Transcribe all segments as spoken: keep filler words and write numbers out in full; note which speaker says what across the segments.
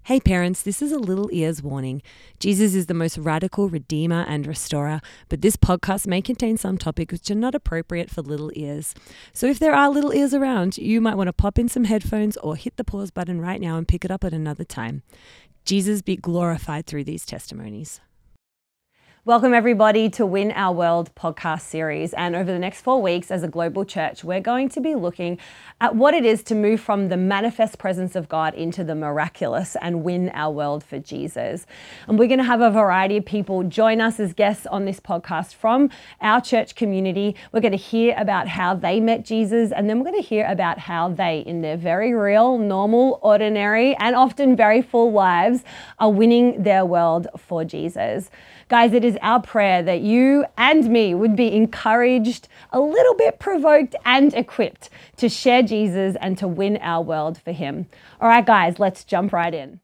Speaker 1: Hey parents, this is a little ears warning. Jesus is the most radical redeemer and restorer, but this podcast may contain some topics which are not appropriate for little ears. So if there are little ears around, you might want to pop in some headphones or hit the pause button right now and pick it up at another time. Jesus be glorified through these testimonies. Welcome everybody to Win Our World podcast series. And over the next four weeks as a global church, we're going to be looking at what it is to move from the manifest presence of God into the miraculous and win our world for Jesus. And we're going to have a variety of people join us as guests on this podcast from our church community. We're going to hear about how they met Jesus, and then we're going to hear about how they, in their very real, normal, ordinary, and often very full lives, are winning their world for Jesus. Guys, it is our prayer that you and me would be encouraged, a little bit provoked, and equipped to share Jesus and to win our world for him. All right, guys, let's jump right in.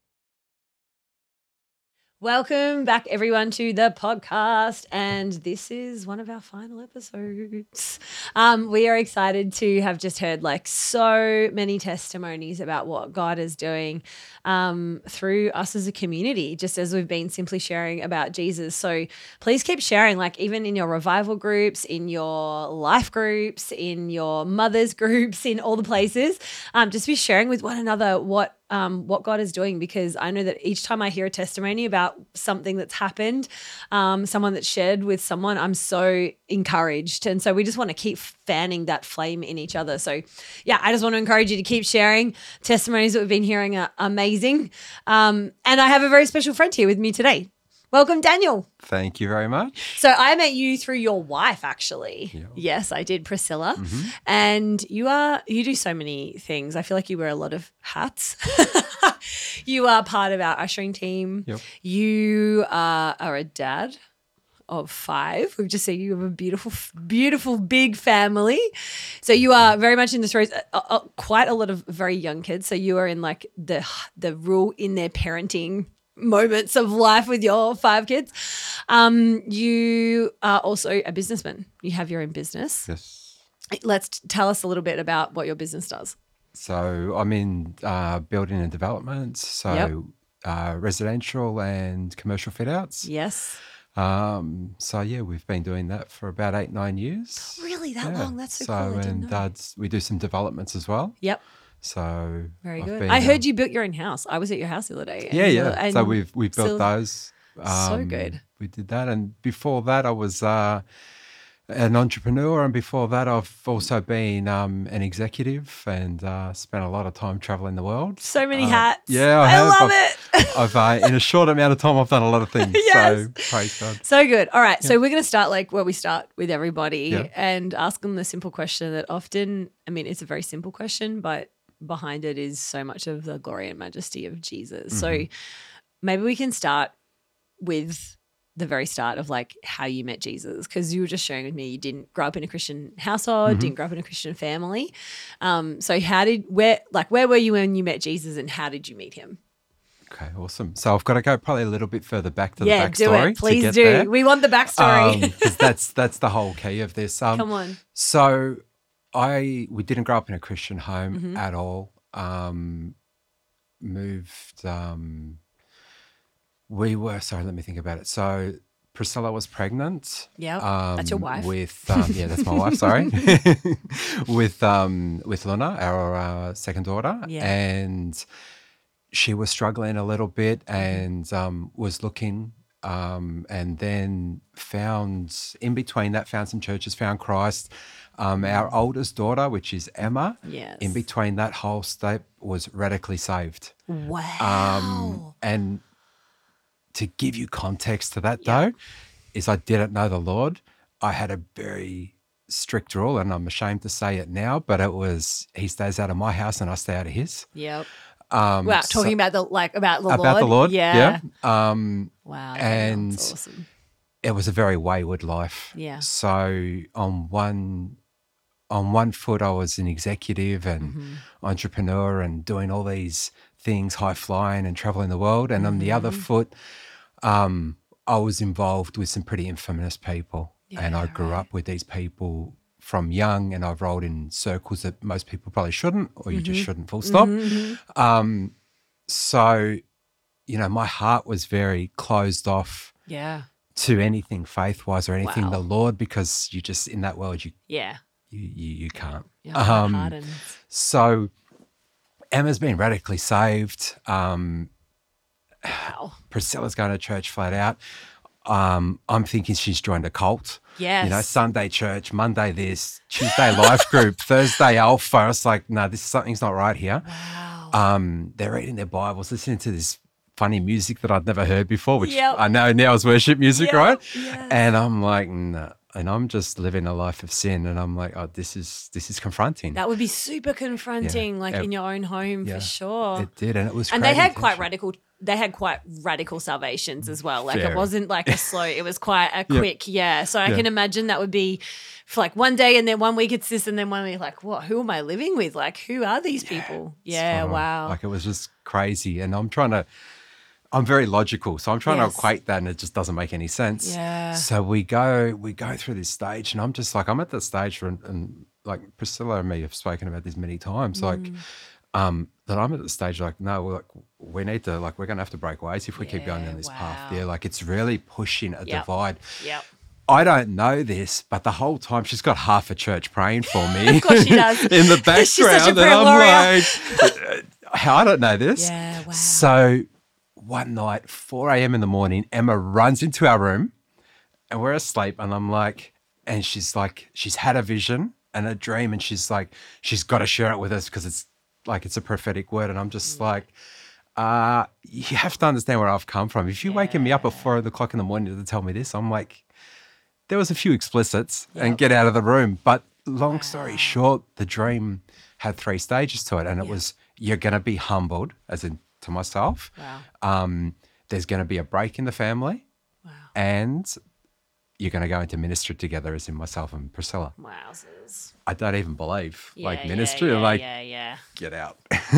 Speaker 1: Welcome back, everyone, to the podcast, and this is one of our final episodes. Um, we are excited to have just heard like so many testimonies about what God is doing um, through us as a community, just as we've been simply sharing about Jesus. So please keep sharing, like even in your revival groups, in your life groups, in your mothers groups, in all the places. Um, just be sharing with one another what Um, what God is doing, because I know that each time I hear a testimony about something that's happened, um, someone that's shared with someone, I'm so encouraged. And so we just want to keep fanning that flame in each other. So yeah, I just want to encourage you to keep sharing. Testimonies that we've been hearing are amazing. Um, and I have a very special friend here with me today. Welcome, Daniel.
Speaker 2: Thank you very much.
Speaker 1: So I met you through your wife, actually.
Speaker 2: Yeah.
Speaker 1: Yes, I did, Priscilla.
Speaker 2: Mm-hmm.
Speaker 1: And you are you do so many things. I feel like you wear a lot of hats. You are part of our ushering team.
Speaker 2: Yep.
Speaker 1: You are, are a dad of five. We've just seen you have a beautiful, beautiful big family. So you are very much in the throes. Uh, uh, quite a lot of very young kids. So you are in like the the rule in their parenting moments of life with your five kids. Um, you are also a businessman. You have your own business.
Speaker 2: Yes.
Speaker 1: Let's t- tell us a little bit about what your business does.
Speaker 2: So I'm in uh, building and development, so
Speaker 1: Yep.
Speaker 2: uh, residential and commercial fit outs.
Speaker 1: Yes.
Speaker 2: Um, so yeah, we've been doing that for about eight, nine years.
Speaker 1: Really, that
Speaker 2: Yeah.
Speaker 1: long? That's so,
Speaker 2: So
Speaker 1: cool. I didn't
Speaker 2: and
Speaker 1: know.
Speaker 2: uh, we do some developments as well.
Speaker 1: Yep.
Speaker 2: So
Speaker 1: Very
Speaker 2: I've
Speaker 1: good.
Speaker 2: been,
Speaker 1: I heard
Speaker 2: um,
Speaker 1: you built your own house. I was at your house the other day.
Speaker 2: Yeah,
Speaker 1: and-
Speaker 2: yeah.
Speaker 1: and
Speaker 2: so we've we've built
Speaker 1: still-
Speaker 2: those.
Speaker 1: So good.
Speaker 2: We did that, and before that, I was uh, an entrepreneur, and before that, I've also been um, an executive and uh, spent a lot of time traveling the world.
Speaker 1: So many
Speaker 2: Uh,
Speaker 1: hats.
Speaker 2: Yeah, I,
Speaker 1: I
Speaker 2: have.
Speaker 1: love
Speaker 2: I've,
Speaker 1: it.
Speaker 2: I've uh, in a short amount of time, I've done a lot of things.
Speaker 1: Yes.
Speaker 2: So praise God.
Speaker 1: So good. All right. So we're going to start like where we start with everybody
Speaker 2: Yeah.
Speaker 1: and ask them the simple question that often, I mean, it's a very simple question, but behind it is so much of the glory and majesty of Jesus. So
Speaker 2: Mm-hmm.
Speaker 1: maybe we can start with the very start of like how you met Jesus, because you were just sharing with me you didn't grow up in a Christian household,
Speaker 2: Mm-hmm.
Speaker 1: didn't grow up in a Christian family. Um, so how did, where, like where were you when you met Jesus and how did you meet him?
Speaker 2: Okay, awesome. So I've got to go probably a little bit further back to
Speaker 1: yeah,
Speaker 2: the
Speaker 1: do
Speaker 2: backstory.
Speaker 1: it. Please
Speaker 2: to get
Speaker 1: do.
Speaker 2: There.
Speaker 1: We want the backstory.
Speaker 2: because that's that's the whole key of this. Um,
Speaker 1: Come on.
Speaker 2: So I we didn't grow up in a Christian home
Speaker 1: Mhm.
Speaker 2: at all. Um, moved. Um, we were sorry. Let me think about it. So Priscilla was pregnant.
Speaker 1: Yeah,
Speaker 2: Um,
Speaker 1: that's your wife.
Speaker 2: With um, yeah, that's my wife. Sorry, with um, with Luna, our uh, second daughter,
Speaker 1: Yeah.
Speaker 2: and she was struggling a little bit and um, was looking. Um, and then found in between that, found some churches, found Christ. Um, our oldest daughter, which is Emma,
Speaker 1: Yes.
Speaker 2: in between that whole step was radically saved.
Speaker 1: Wow.
Speaker 2: Um, and to give you context to that,
Speaker 1: Yeah.
Speaker 2: though, is I didn't know the Lord. I had a very strict rule, and I'm ashamed to say it now, but it was he stays out of my house and I stay out of his.
Speaker 1: Yep.
Speaker 2: Um,
Speaker 1: Wow.
Speaker 2: so-
Speaker 1: Talking about the like about the
Speaker 2: about
Speaker 1: Lord.
Speaker 2: the Lord,
Speaker 1: Yeah.
Speaker 2: yeah. Um,
Speaker 1: Wow.
Speaker 2: And-
Speaker 1: that's awesome.
Speaker 2: it was a very wayward life.
Speaker 1: Yeah.
Speaker 2: So on one on one foot, I was an executive and
Speaker 1: Mhm.
Speaker 2: entrepreneur and doing all these things, high flying and traveling the world. And on the other
Speaker 1: Mhm.
Speaker 2: foot, um, I was involved with some pretty infamous people. and I
Speaker 1: Yeah,
Speaker 2: grew
Speaker 1: right.
Speaker 2: up with these people from young, and I've rolled in circles that most people probably shouldn't, or you just
Speaker 1: Mhm.
Speaker 2: shouldn't, full stop.
Speaker 1: Mhm, mhm.
Speaker 2: Um, so you know, my heart was very closed off
Speaker 1: Yeah.
Speaker 2: to anything faith-wise or anything
Speaker 1: Wow.
Speaker 2: the Lord, because you just, in that world, you
Speaker 1: Yeah.
Speaker 2: you you, you can't.
Speaker 1: Your heart
Speaker 2: Um,
Speaker 1: hardens.
Speaker 2: so Emma's been radically saved. Um,
Speaker 1: Wow.
Speaker 2: Priscilla's going to church flat out. Um, I'm thinking she's joined a cult.
Speaker 1: Yes.
Speaker 2: You know, Sunday church, Monday this, Tuesday life group, Thursday alpha. I was like, no, this something's not right here.
Speaker 1: Wow.
Speaker 2: Um, they're reading their Bibles, listening to this funny music that I'd never heard before, which
Speaker 1: Yep.
Speaker 2: I know now is worship music,
Speaker 1: Yep.
Speaker 2: right?
Speaker 1: Yes.
Speaker 2: And I'm like, no. And I'm just living a life of sin. And I'm like, oh, this is this is confronting.
Speaker 1: That would be super confronting,
Speaker 2: Yeah.
Speaker 1: like
Speaker 2: It-
Speaker 1: in your own home
Speaker 2: yeah,
Speaker 1: for sure.
Speaker 2: It did, and it was.
Speaker 1: And they
Speaker 2: creating
Speaker 1: had quite
Speaker 2: tension.
Speaker 1: radical. They had quite radical salvations as well. Like
Speaker 2: Very.
Speaker 1: it wasn't like a slow. It was quite a
Speaker 2: Yeah.
Speaker 1: quick. Yeah. So I
Speaker 2: Yeah.
Speaker 1: can imagine that would be for like one day, and then one week it's this, and then one week like, what? Who am I living with? Like, who are these people? Yeah.
Speaker 2: Spot on.
Speaker 1: Wow.
Speaker 2: Like it was just crazy, and I'm trying to. I'm very logical, so I'm trying
Speaker 1: Yes.
Speaker 2: to equate that, and it just doesn't make any sense.
Speaker 1: Yeah.
Speaker 2: So we go, we go through this stage, and I'm just like, I'm at that stage, where, and like Priscilla and me have spoken about this many times, like,
Speaker 1: Mm.
Speaker 2: um, that I'm at the stage like, no, we're like, we need to, like, we're going to have to break ways if we keep going
Speaker 1: Yeah,
Speaker 2: down this path.
Speaker 1: wow.
Speaker 2: Yeah, like it's really pushing a
Speaker 1: Yep.
Speaker 2: divide.
Speaker 1: Yep.
Speaker 2: I don't know this, but the whole time she's got half a church praying for me.
Speaker 1: Of course she does.
Speaker 2: in the background,
Speaker 1: She's such a
Speaker 2: and
Speaker 1: prayer
Speaker 2: I'm
Speaker 1: warrior.
Speaker 2: like, I don't know this.
Speaker 1: Yeah. Wow.
Speaker 2: So one night, four a.m. in the morning, Emma runs into our room and we're asleep. And I'm like, and she's like, she's had a vision and a dream. And she's like, she's got to share it with us because it's like, it's a prophetic word. And I'm just like, uh, you have to understand where I've come from. If you're waking me up at four o'clock in the morning to tell me this, I'm like, there was a few explicits and
Speaker 1: Yep.
Speaker 2: get out of the room. But long story short, the dream had three stages to it. And it was, you're going to be humbled, as in to myself.
Speaker 1: Wow.
Speaker 2: Um, there's going to be a break in the family,
Speaker 1: Wow.
Speaker 2: and you're going to go into ministry together, as in myself and Priscilla.
Speaker 1: Wowzers.
Speaker 2: I don't even believe
Speaker 1: Yeah,
Speaker 2: like
Speaker 1: yeah,
Speaker 2: ministry.
Speaker 1: Yeah,
Speaker 2: I'm like,
Speaker 1: yeah. Yeah.
Speaker 2: get out.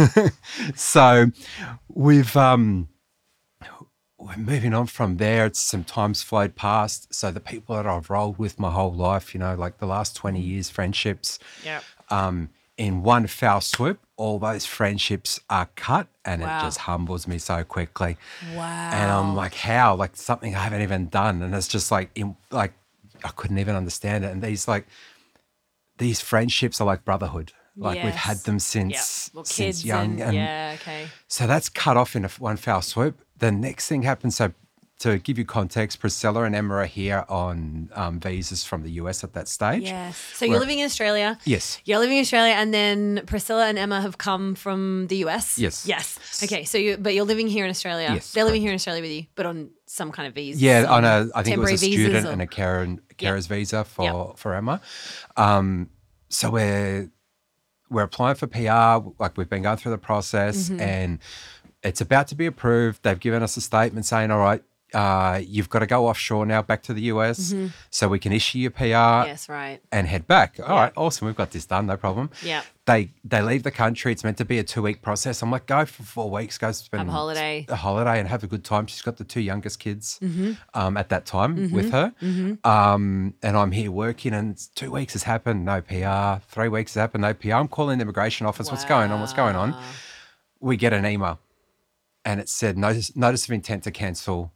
Speaker 2: So we've um, we're moving on from there. It's some time's flowed past. So the people that I've rolled with my whole life, you know, like the last twenty years, friendships.
Speaker 1: Yep.
Speaker 2: Um, in one foul swoop, all those friendships are cut, and
Speaker 1: Wow.
Speaker 2: it just humbles me so quickly.
Speaker 1: Wow.
Speaker 2: And I'm like, how? Like something I haven't even done, and it's just like, in, like I couldn't even understand it. And these like these friendships are like brotherhood. Like we've had
Speaker 1: Yes.
Speaker 2: them
Speaker 1: Yep.
Speaker 2: since
Speaker 1: Well,
Speaker 2: since
Speaker 1: kids
Speaker 2: young,
Speaker 1: and, yeah. Okay.
Speaker 2: so that's cut off in a, one foul swoop. The next thing happens. So to give you context, Priscilla and Emma are here on um, visas from the U S at that stage.
Speaker 1: Yes. So you're
Speaker 2: We're-
Speaker 1: living in Australia.
Speaker 2: Yes.
Speaker 1: You're living in Australia, and then Priscilla and Emma have come from the U S.
Speaker 2: Yes.
Speaker 1: Yes. Okay. So you, but you're living here in Australia.
Speaker 2: Yes,
Speaker 1: They're living
Speaker 2: correct.
Speaker 1: here in Australia with you, but on some kind of visa.
Speaker 2: Yeah,
Speaker 1: some
Speaker 2: on a I think it was
Speaker 1: temporary
Speaker 2: a student
Speaker 1: visas or-
Speaker 2: and a carer, carer's visa for
Speaker 1: Yep.
Speaker 2: for Emma. Um, so we're we're applying for P R. Like we've been going through the process,
Speaker 1: Mm-hmm.
Speaker 2: and it's about to be approved. They've given us a statement saying, "All right, uh, you've got to go offshore now, back to the U S, so we can issue your P R."
Speaker 1: Yes. Right.
Speaker 2: And head back. All
Speaker 1: Yeah.
Speaker 2: right, awesome. We've got this done, no problem.
Speaker 1: Yeah.
Speaker 2: They they leave the country. It's meant to be a two week process. I'm like, go for four weeks. Go spend
Speaker 1: Have a holiday.
Speaker 2: a holiday and have a good time. She's got the two youngest kids
Speaker 1: Mm-hmm.
Speaker 2: um, at that time with her, um, and I'm here working. And it's two weeks has happened, no P R. Three weeks has happened, no P R. I'm calling the immigration office. What's going on? What's going on?
Speaker 1: Wow.
Speaker 2: We get an email, and it said notice notice of intent to cancel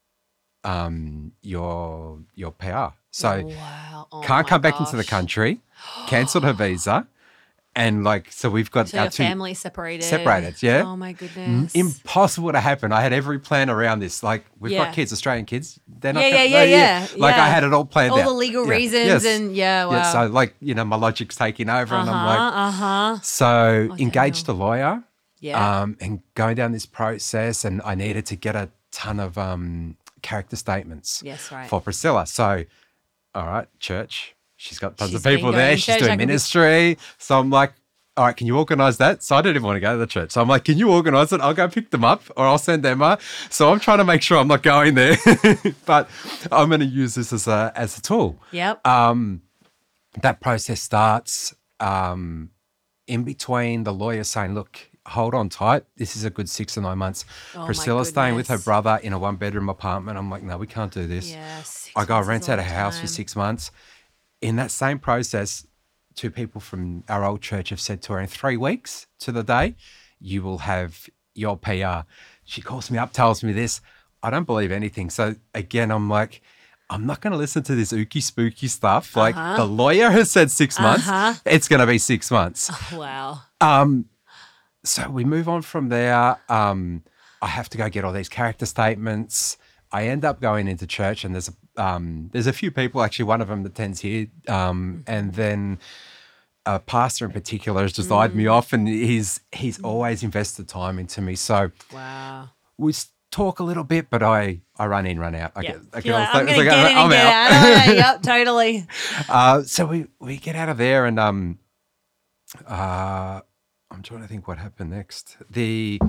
Speaker 2: um, your your P R. So
Speaker 1: Wow. Oh
Speaker 2: can't
Speaker 1: my
Speaker 2: come back into the
Speaker 1: gosh.
Speaker 2: country, cancelled her visa, and like so we've got
Speaker 1: So
Speaker 2: our
Speaker 1: your
Speaker 2: two
Speaker 1: family separated.
Speaker 2: separated, yeah.
Speaker 1: Oh my goodness.
Speaker 2: impossible to happen. I had every plan around this. Like we've
Speaker 1: Yeah.
Speaker 2: got kids, Australian kids. They're not
Speaker 1: Yeah,
Speaker 2: gonna-
Speaker 1: yeah, yeah,
Speaker 2: they-
Speaker 1: yeah,
Speaker 2: Like
Speaker 1: yeah.
Speaker 2: I had it all planned
Speaker 1: All
Speaker 2: out.
Speaker 1: the legal
Speaker 2: Yeah.
Speaker 1: reasons
Speaker 2: Yes.
Speaker 1: and yeah. Wow.
Speaker 2: Yeah, so like you know, my logic's taking over,
Speaker 1: uh
Speaker 2: and
Speaker 1: huh.
Speaker 2: I'm like,
Speaker 1: uh huh.
Speaker 2: so engaged a lawyer,
Speaker 1: Yeah.
Speaker 2: um, and going down this process, and I needed to get a ton of um character statements
Speaker 1: Yes. Right.
Speaker 2: for Priscilla. So, all right, church. She's got tons
Speaker 1: She's
Speaker 2: of people
Speaker 1: been going
Speaker 2: there.
Speaker 1: to
Speaker 2: She's
Speaker 1: church. I
Speaker 2: doing
Speaker 1: can be-
Speaker 2: ministry. So I'm like, all right, can you organize that? So I don't even want to go to the church. So I'm like, can you organize it? I'll go pick them up or I'll send Emma. So I'm trying to make sure I'm not going there, but I'm going to use this as a, as a tool.
Speaker 1: Yep.
Speaker 2: Um, that process starts um, in between the lawyer saying, look, hold on tight. This is a good six or nine months.
Speaker 1: Oh, my
Speaker 2: Priscilla's staying with her
Speaker 1: goodness.
Speaker 2: brother in a one bedroom apartment. I'm like, no, we can't do this.
Speaker 1: yeah. six
Speaker 2: I go
Speaker 1: months is
Speaker 2: rent
Speaker 1: a
Speaker 2: out a
Speaker 1: long
Speaker 2: house for
Speaker 1: time.
Speaker 2: six months. In that same process, two people from our old church have said to her, in three weeks to the day, you will have your P R. she calls me up, tells me this. I don't believe anything. So again, I'm like, I'm not going to listen to this ooky spooky stuff. Like
Speaker 1: Uh-huh.
Speaker 2: the lawyer has said six months.
Speaker 1: Uh-huh.
Speaker 2: It's going to be six months.
Speaker 1: Oh, wow.
Speaker 2: Um, so we move on from there. Um, I have to go get all these character statements. I end up going into church, and there's a, um, there's a few people, actually one of them attends here. Um, and then a pastor in particular has just eyed me off, and he's he's always invested time into me. So
Speaker 1: Wow.
Speaker 2: we s- talk a little bit, but I, I run in, run out. I
Speaker 1: Yeah.
Speaker 2: get, I
Speaker 1: You're
Speaker 2: get
Speaker 1: like,
Speaker 2: on
Speaker 1: I'm
Speaker 2: stage,
Speaker 1: going to
Speaker 2: it's like,
Speaker 1: get in
Speaker 2: I'm
Speaker 1: and get
Speaker 2: out.
Speaker 1: out. Oh, yeah, yep, totally.
Speaker 2: Uh, so we, we get out of there, and um, uh, I'm trying to think what happened next. The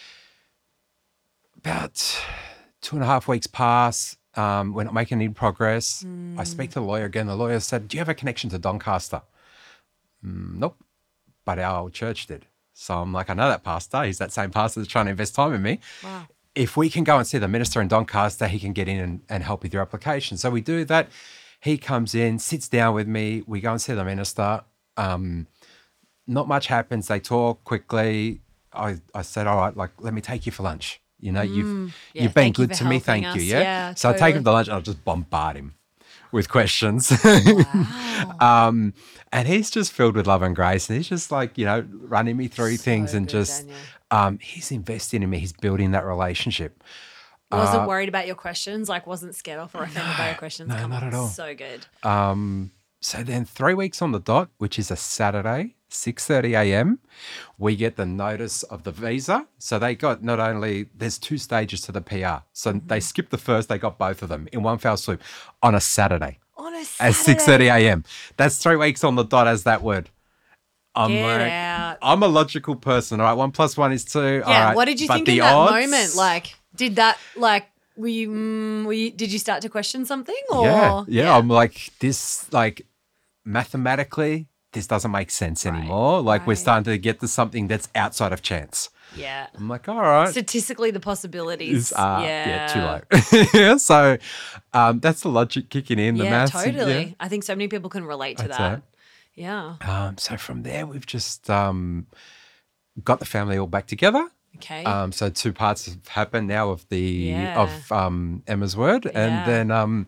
Speaker 2: about two and a half weeks pass. Um, we're not making any progress.
Speaker 1: Mm.
Speaker 2: I speak to the lawyer again. The lawyer said, "Do you have a connection to Doncaster?" Mm, nope, but our old church did. So I'm like, I know that pastor. He's that same pastor that's trying to invest time in me.
Speaker 1: Wow.
Speaker 2: If we can go and see the minister in Doncaster, he can get in and, and help with your application. So we do that. He comes in, sits down with me. We go and see the minister. Um, not much happens. They talk quickly. I, I said, all right, like, let me take you for lunch. You know, you've
Speaker 1: Yeah,
Speaker 2: you've been
Speaker 1: thank you
Speaker 2: good
Speaker 1: for
Speaker 2: to me.
Speaker 1: helping
Speaker 2: Thank you.
Speaker 1: us.
Speaker 2: Yeah.
Speaker 1: Yeah,
Speaker 2: so I take
Speaker 1: totally.
Speaker 2: him to lunch and I'll just bombard him with questions.
Speaker 1: Wow.
Speaker 2: um, and he's just filled with love and grace. And he's just like, you know, running me through
Speaker 1: So
Speaker 2: things and
Speaker 1: good,
Speaker 2: just,
Speaker 1: Daniel.
Speaker 2: um, he's investing in me. He's building that relationship.
Speaker 1: Wasn't worried about your questions, like wasn't scared off or offended by your questions.
Speaker 2: no,
Speaker 1: Come
Speaker 2: not
Speaker 1: on,
Speaker 2: at all.
Speaker 1: So good.
Speaker 2: Um, so then three weeks on the dot, which is a Saturday, six thirty a.m., we get the notice of the visa. So they got not only, there's two stages to the P R. So
Speaker 1: Mm-hmm.
Speaker 2: they skipped the first, they got both of them in one fell swoop on a Saturday
Speaker 1: On a
Speaker 2: at
Speaker 1: Saturday.
Speaker 2: six thirty a.m. That's three weeks on the dot as that word. I'm
Speaker 1: Get
Speaker 2: like,
Speaker 1: out.
Speaker 2: I'm a logical person. All right, one plus one is two. All
Speaker 1: Yeah.
Speaker 2: right,
Speaker 1: What did you
Speaker 2: but
Speaker 1: think
Speaker 2: the
Speaker 1: in that
Speaker 2: odds-
Speaker 1: moment? Like, did that like were you, mm, were you? Did you start to question something? Or
Speaker 2: Yeah, yeah, I'm like, this, like, mathematically, this doesn't make sense
Speaker 1: Right,
Speaker 2: anymore. Like, we're
Speaker 1: right.
Speaker 2: starting to get to something that's outside of chance.
Speaker 1: yeah.
Speaker 2: I'm like, all right.
Speaker 1: Statistically, the possibilities.
Speaker 2: Is, uh,
Speaker 1: yeah.
Speaker 2: yeah, too low. yeah, so um, that's the logic kicking in, the
Speaker 1: Yeah,
Speaker 2: maths.
Speaker 1: totally. I think so many people can relate to
Speaker 2: That's
Speaker 1: that.
Speaker 2: it.
Speaker 1: Yeah.
Speaker 2: Yeah. Um, so from there, we've just um, got the family all back together.
Speaker 1: Okay.
Speaker 2: Um, so two parts have happened now of the
Speaker 1: Yeah.
Speaker 2: of um, Emma's word,
Speaker 1: Yeah.
Speaker 2: and then um,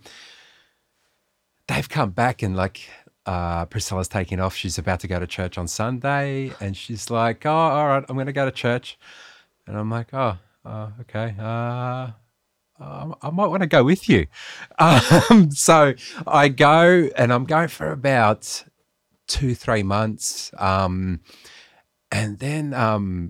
Speaker 2: they've come back and like uh, Priscilla's taking off. She's about to go to church on Sunday, and she's like, "Oh, all right, I'm going to go to church," and I'm like, "Oh, uh, okay." Uh, um, I might want to go with you. Um, so I go, and I'm going for about two, three months, um, and then. Um,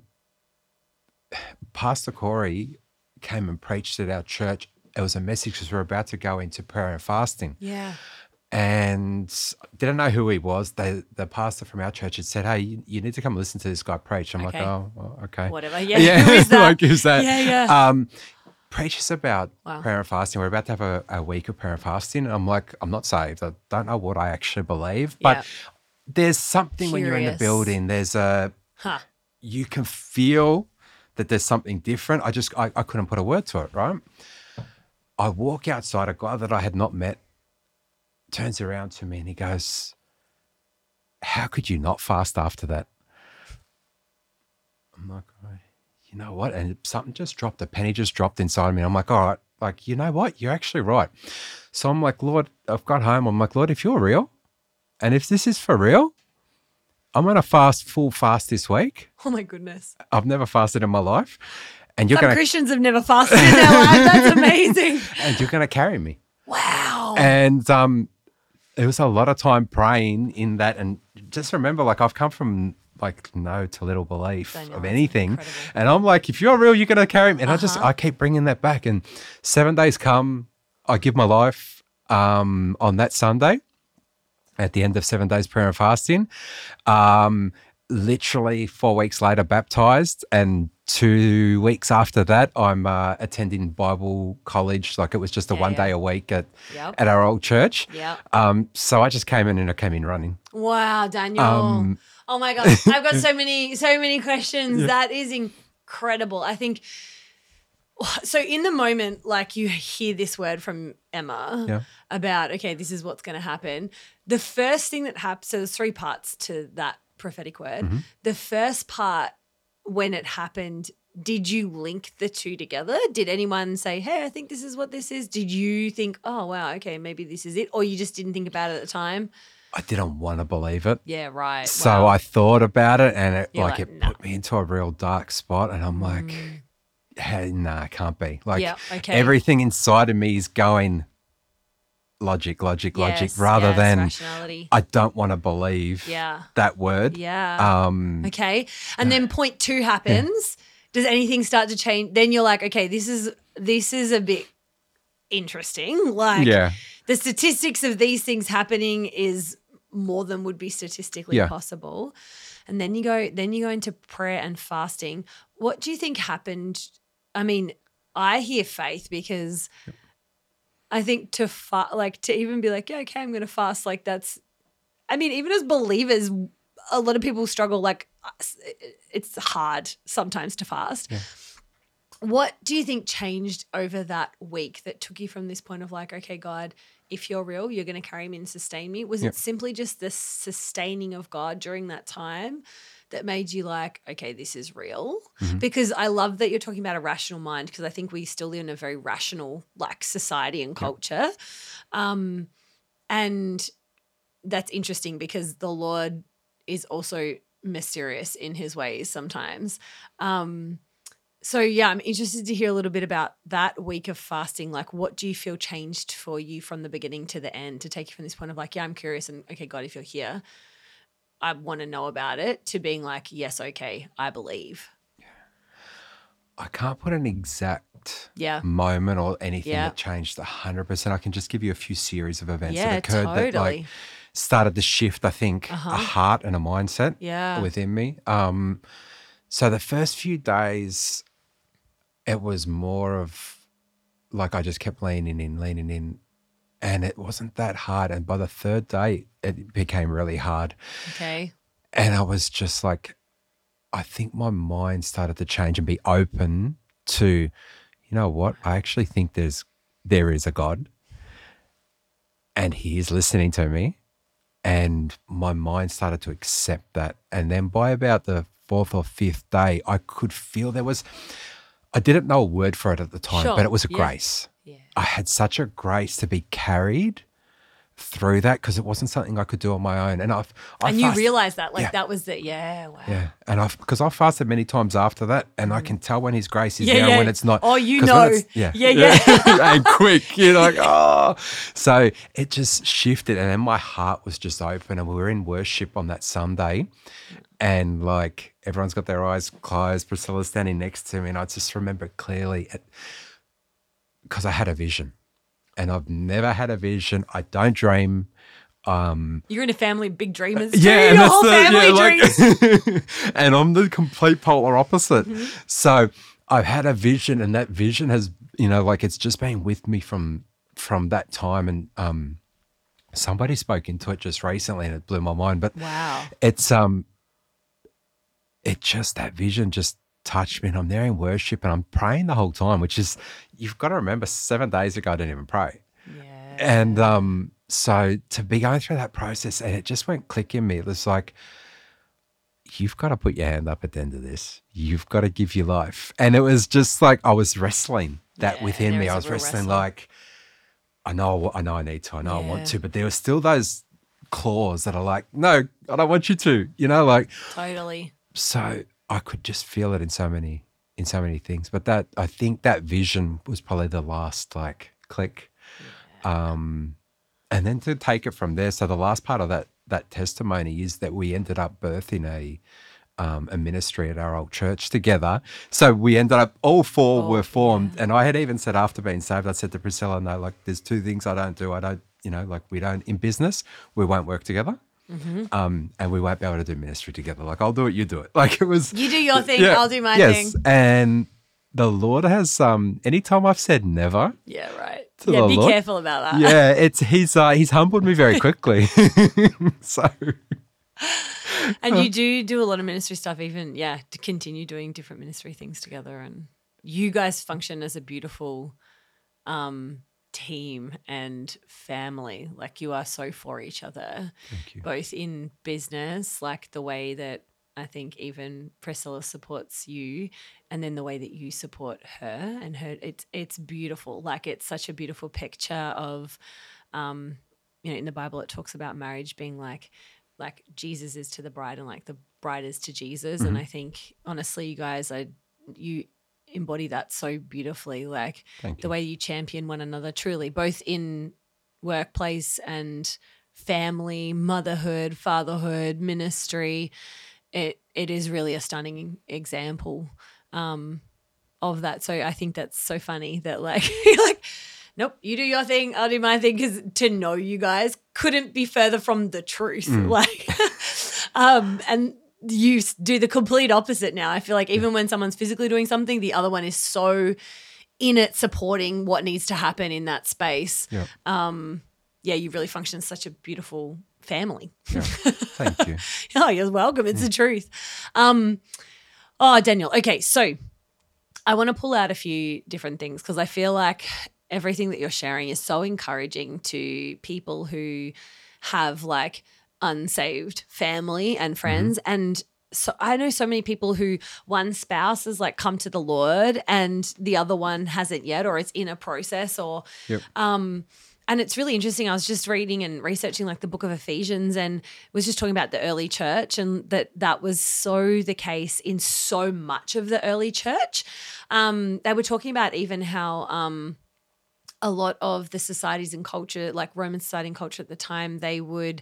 Speaker 2: Pastor Corey came and preached at our church. It was a message because we were about to go into prayer and fasting.
Speaker 1: yeah.
Speaker 2: And didn't know who he was. The the pastor from our church had said, "Hey, you, you need to come listen to this guy preach." I'm
Speaker 1: Okay.
Speaker 2: like, "Oh, well, okay."
Speaker 1: Whatever. Yeah. Who is that?
Speaker 2: like, who's that?
Speaker 1: Yeah, yeah.
Speaker 2: Um, preaches about
Speaker 1: Wow.
Speaker 2: prayer and fasting. We're about to have a, a week of prayer and fasting. And I'm like, I'm not saved. I don't know what I actually believe. But
Speaker 1: Yeah.
Speaker 2: there's something when you're in the
Speaker 1: Curious.
Speaker 2: building. There's a,
Speaker 1: Huh.
Speaker 2: you can feel that there's something different. I just, I, I couldn't put a word to it, right? I walk outside, a guy that I had not met turns around to me and he goes, "How could you not fast after that?" I'm like, "Oh, you know what?" And something just dropped, a penny just dropped inside me. I'm like, all right, like, you know what? You're actually right. So I'm like, Lord, I've got home. I'm like, Lord, if you're real and if this is for real, I'm going to fast full fast this week.
Speaker 1: Oh my goodness.
Speaker 2: I've never fasted in my life. And you're
Speaker 1: Some
Speaker 2: going to,
Speaker 1: Christians have never fasted in their life. That's amazing.
Speaker 2: and you're going to carry me.
Speaker 1: Wow.
Speaker 2: And um, it was a lot of time praying in that. And just remember, like, I've come from like no to little belief
Speaker 1: Daniel,
Speaker 2: of
Speaker 1: that's
Speaker 2: anything.
Speaker 1: incredible.
Speaker 2: And I'm like, if you're real, you're going to carry me. And I just,
Speaker 1: Uh-huh.
Speaker 2: I keep bringing that back. And seven days come, I give my life um, on that Sunday at the end of seven days prayer and fasting. Um, literally four weeks later, baptized. And two weeks after that, I'm uh, attending Bible college. Like, it was just a
Speaker 1: Yeah,
Speaker 2: one
Speaker 1: yeah.
Speaker 2: day a week at,
Speaker 1: Yep.
Speaker 2: at our old church.
Speaker 1: Yep.
Speaker 2: Um, so I just came in and I came in running.
Speaker 1: Wow, Daniel.
Speaker 2: Um,
Speaker 1: oh my gosh. I've got so many, so many questions. That is incredible. I think so in the moment, like you hear this word from Emma
Speaker 2: Yeah.
Speaker 1: about, okay, this is what's going to happen. The first thing that happens, so there's three parts to that prophetic word.
Speaker 2: Mm-hmm.
Speaker 1: The first part, when it happened, did you link the two together? Did anyone say, hey, I think this is what this is? Did you think, oh, wow, okay, maybe this is it? Or you just didn't think about it at the time?
Speaker 2: I didn't want to believe it.
Speaker 1: Yeah, right.
Speaker 2: So
Speaker 1: wow.
Speaker 2: I thought about it and it
Speaker 1: You're
Speaker 2: like,
Speaker 1: like,
Speaker 2: it
Speaker 1: nah.
Speaker 2: put me into a real dark spot and I'm
Speaker 1: Mm.
Speaker 2: like, hey, nah, can't be. Like
Speaker 1: Yeah, okay.
Speaker 2: everything inside of me is going logic, logic, logic,
Speaker 1: Yes,
Speaker 2: rather
Speaker 1: yes,
Speaker 2: than
Speaker 1: rationality.
Speaker 2: I don't want to believe
Speaker 1: Yeah.
Speaker 2: that word.
Speaker 1: Yeah.
Speaker 2: Um,
Speaker 1: Okay. And then point two happens. Does anything start to change? Then you're like, okay, this is this is a bit interesting. Like
Speaker 2: yeah.
Speaker 1: the statistics of these things happening is more than would be statistically
Speaker 2: Yeah.
Speaker 1: possible. And then you go then you go into prayer and fasting. What do you think happened? I mean, I hear faith because I think to fa- like to even be like, yeah, okay, I'm going to fast, like that's I mean, even as believers, a lot of people struggle. Like, it's hard sometimes to fast.
Speaker 2: Yeah.
Speaker 1: What do you think changed over that week that took you from this point of like, okay, God, if you're real, you're going to carry me and sustain me? Was
Speaker 2: Yeah.
Speaker 1: it simply just the sustaining of God during that time that made you like, okay, this is real?
Speaker 2: Mm-hmm.
Speaker 1: Because I love that you're talking about a rational mind because I think we still live in a very rational like society and culture. Yeah. Um, and that's interesting because the Lord is also mysterious in his ways sometimes. Um, so, yeah, I'm interested to hear a little bit about that week of fasting. Like, what do you feel changed for you from the beginning to the end to take you from this point of like, yeah, I'm curious and, okay, God, if you're here, I want to know about it, to being like, yes, okay, I believe.
Speaker 2: I can't put an exact
Speaker 1: yeah.
Speaker 2: moment or anything
Speaker 1: yeah.
Speaker 2: that changed one hundred percent. I can just give you a few series of events
Speaker 1: yeah,
Speaker 2: that occurred
Speaker 1: totally.
Speaker 2: that like started to shift, I think,
Speaker 1: uh-huh.
Speaker 2: a heart and a mindset
Speaker 1: yeah.
Speaker 2: within me. Um, so the first few days, it was more of like I just kept leaning in, leaning in, and it wasn't that hard. And by the third day, it became really hard.
Speaker 1: Okay.
Speaker 2: And I was just like, I think my mind started to change and be open to, you know what, I actually think there's there is a God and he is listening to me. And my mind started to accept that. And then by about the fourth or fifth day, I could feel there was, I didn't know a word for it at the time,
Speaker 1: sure.
Speaker 2: but it was a
Speaker 1: yeah.
Speaker 2: grace.
Speaker 1: Yeah.
Speaker 2: I had such a grace to be carried through that because it wasn't something I could do on my own. And I've, I
Speaker 1: and
Speaker 2: fast,
Speaker 1: you realized that, like
Speaker 2: yeah.
Speaker 1: that was the, yeah, wow.
Speaker 2: Yeah. And I've, because I've fasted many times after that and mm. I can tell when his grace is
Speaker 1: yeah,
Speaker 2: there
Speaker 1: yeah.
Speaker 2: and when it's not.
Speaker 1: Oh, you know.
Speaker 2: Yeah.
Speaker 1: Yeah, yeah.
Speaker 2: yeah. And quick, you're like, oh. So it just shifted and then my heart was just open and we were in worship on that Sunday and like everyone's got their eyes closed. Priscilla's standing next to me and I just remember clearly because I had a vision and I've never had a vision. I don't dream. Um,
Speaker 1: You're in a family of big dreamers too.
Speaker 2: Yeah, and
Speaker 1: Your
Speaker 2: that's
Speaker 1: whole
Speaker 2: the,
Speaker 1: family
Speaker 2: yeah,
Speaker 1: dreams.
Speaker 2: like, and I'm the complete polar opposite.
Speaker 1: Mm-hmm.
Speaker 2: So I've had a vision, and that vision has, you know, like it's just been with me from from that time. And um, somebody spoke into it just recently, and it blew my mind. But
Speaker 1: wow,
Speaker 2: it's um, it just that vision just touched me, and I'm there in worship, and I'm praying the whole time. Which is, you've got to remember, seven days ago I didn't even pray.
Speaker 1: Yeah,
Speaker 2: and um. So to be going through that process and it just went click in me. It was like, you've got to put your hand up at the end of this. You've got to give your life. And it was just like I was wrestling that
Speaker 1: yeah,
Speaker 2: within me. I was wrestling
Speaker 1: wrestle.
Speaker 2: like, I know, I know I need to. I know
Speaker 1: yeah.
Speaker 2: I want to. But there were still those claws that are like, no, I don't want you to. You know, like
Speaker 1: totally.
Speaker 2: So I could just feel it in so many in so many things. But that I think that vision was probably the last like click. Yeah. Um. And then to take it from there, so the last part of that that testimony is that we ended up birthing a um, a ministry at our old church together. So we ended up, all four oh, were formed. Yeah. And I had even said after being saved, I said to Priscilla, no, like there's two things I don't do. I don't, you know, like we don't, in business, we won't work together. Mm-hmm. Um, and we won't be able to do ministry together. Like I'll do it, you do it. Like it was.
Speaker 1: You do your thing,
Speaker 2: yeah,
Speaker 1: I'll do my
Speaker 2: yes.
Speaker 1: thing.
Speaker 2: And the Lord has, um, anytime I've said never.
Speaker 1: Yeah, right. Yeah, be
Speaker 2: Lord,
Speaker 1: careful about that.
Speaker 2: Yeah, it's he's uh, he's humbled me very quickly. So,
Speaker 1: and you do do a lot of ministry stuff, even yeah, to continue doing different ministry things together, and you guys function as a beautiful um, team and family. Like you are so for each other,
Speaker 2: thank you.
Speaker 1: Both in business, like the way that I think even Priscilla supports you, and then the way that you support her and her, it's it's beautiful. Like it's such a beautiful picture of, um, you know, in the Bible it talks about marriage being like, like Jesus is to the bride and like the bride is to Jesus.
Speaker 2: Mm-hmm.
Speaker 1: And I think honestly, you guys, I you embody that so beautifully. Like
Speaker 2: Thank
Speaker 1: the
Speaker 2: you.
Speaker 1: way you champion one another, truly, both in workplace and family, motherhood, fatherhood, ministry. It it is really a stunning example um, of that. So I think that's so funny that like you're like, nope, you do your thing, I'll do my thing, because to know you guys couldn't be further from the truth.
Speaker 2: Mm.
Speaker 1: Like, um, and you s- do the complete opposite now. I feel like even when someone's physically doing something, the other one is so in it supporting what needs to happen in that space.
Speaker 2: Yeah.
Speaker 1: Um, yeah, you really function as such a beautiful family.
Speaker 2: Yeah. Thank you.
Speaker 1: Oh, you're welcome. It's the truth. Um, oh, Daniel. Okay, so I want to pull out a few different things because I feel like everything that you're sharing is so encouraging to people who have like unsaved family and friends. Mm-hmm. And so I know so many people who one spouse has like come to the Lord and the other one hasn't yet, or it's in a process, or
Speaker 2: Yep.
Speaker 1: um and it's really interesting. I was just reading and researching like the book of Ephesians and was just talking about the early church, and that that was so the case in so much of the early church. Um, they were talking about even how um, a lot of the societies and culture, like Roman society and culture at the time, they would